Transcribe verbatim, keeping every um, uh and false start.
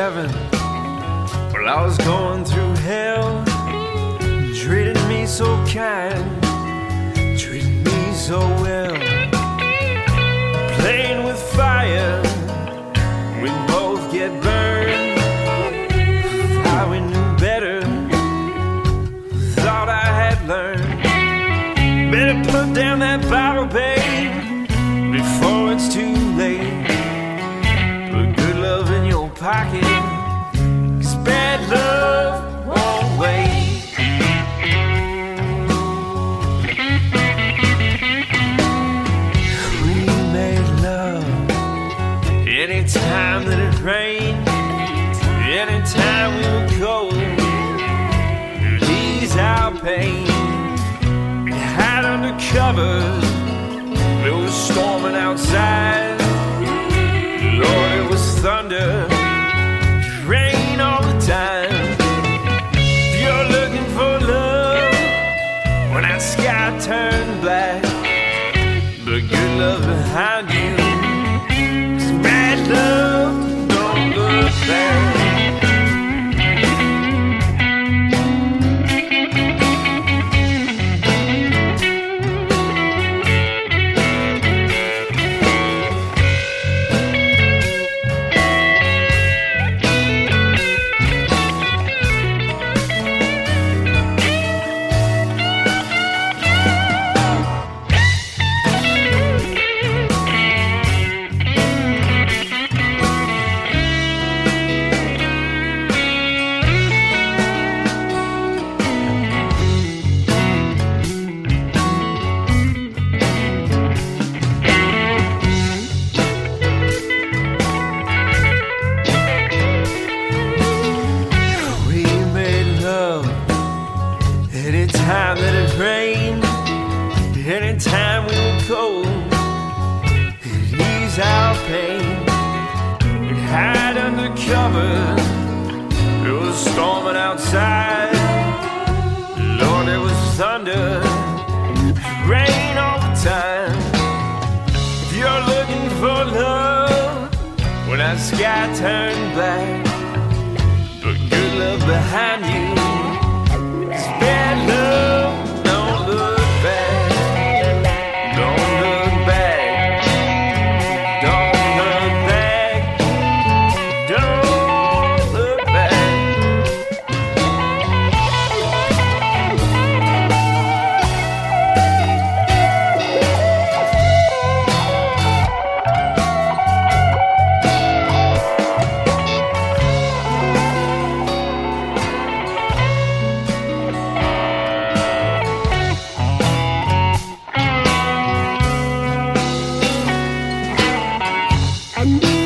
heaven while I was going through hell. Treated me so kind, treated me so well. Playing with fire, we both get burned. How we knew better, thought I had learned. Better put down that bottle, babe, before it's too late. Put good love in your pocket, 'cause bad love won't wait. We made love anytime that it rained, anytime we were cold. It eased our pain. We hid under covers, it was storming outside. Lord, it was thunder, rain all the time. If you're looking for love, when that sky turned black, but good love behind you, 'cause bad love don't look back. Anytime that it rained, anytime we were cold, it eased our pain. We'd hide under covers, it was storming outside. Lord, it was thunder, rain all the time. If you're looking for love, when that sky turned black, but good love behind you, bad love, don't look back. Don't look back. Don't look back. Don't look back. And